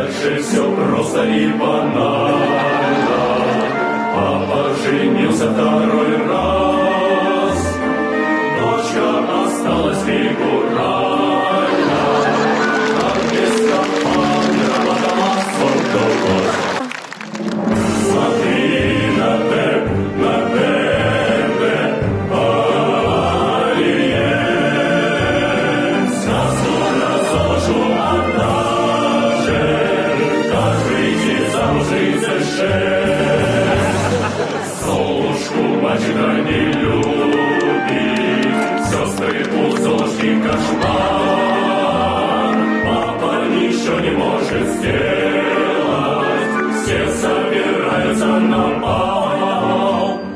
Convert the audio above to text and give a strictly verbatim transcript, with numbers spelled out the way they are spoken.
дальше все просто и банально. Папа женился второй раз, дочка осталась фигурально. Оркестр работала сорок год. Смотри на Бэб, на Бэбе, Алиен. Сказку разложу однажды, как выйти замуж тридцать шесть. Золушку мачеха не любит, сестры у Золушки кошмар. Папа ничего не может сделать, все собираются на бал.